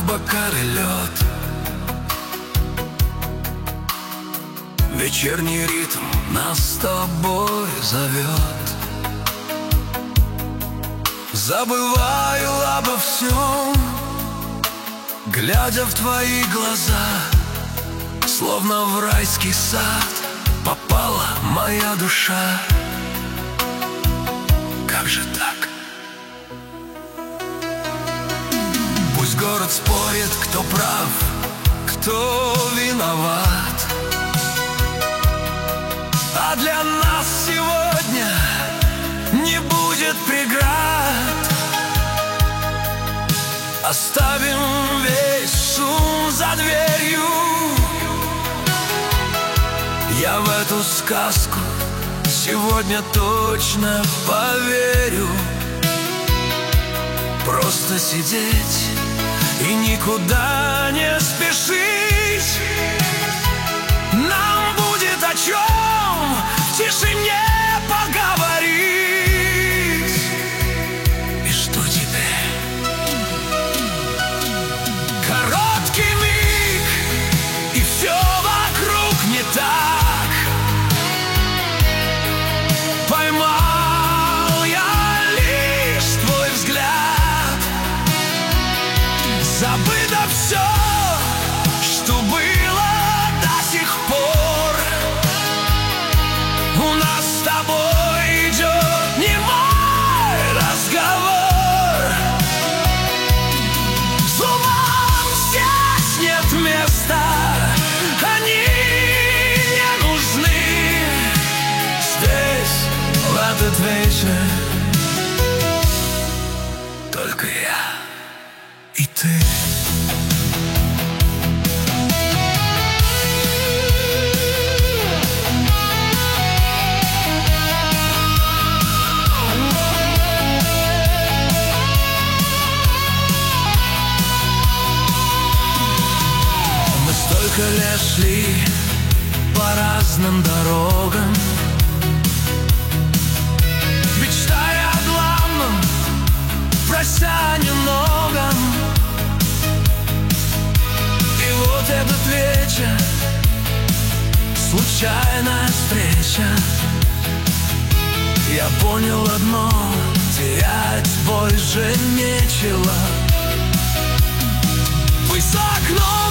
бокале лед. Вечерний ритм нас с тобой зовет. Забываю обо всем, глядя в твои глаза. Словно в райский сад попала моя душа. Как же так? Пусть город спорит, кто прав, кто виноват, а для нас сегодня не будет преград. Оставим весь шум за дверью. Я в эту сказку сегодня точно поверю. Просто сидеть и никуда не спешить. Нам будет о чем в тишине поговорить. И что теперь? Короткий миг, и все вокруг не так. Поймал я лишь твой взгляд. Забыто все, что было до сих пор. У нас с тобой идет немой разговор. Зубам здесь нет места, они не нужны. Здесь в этот вечер только я и ты. Столько лет шли по разным дорогам, мечтая о главном, прося немного. И вот этот вечер, случайная встреча. Я понял одно: терять больше нечего. Пусть за окном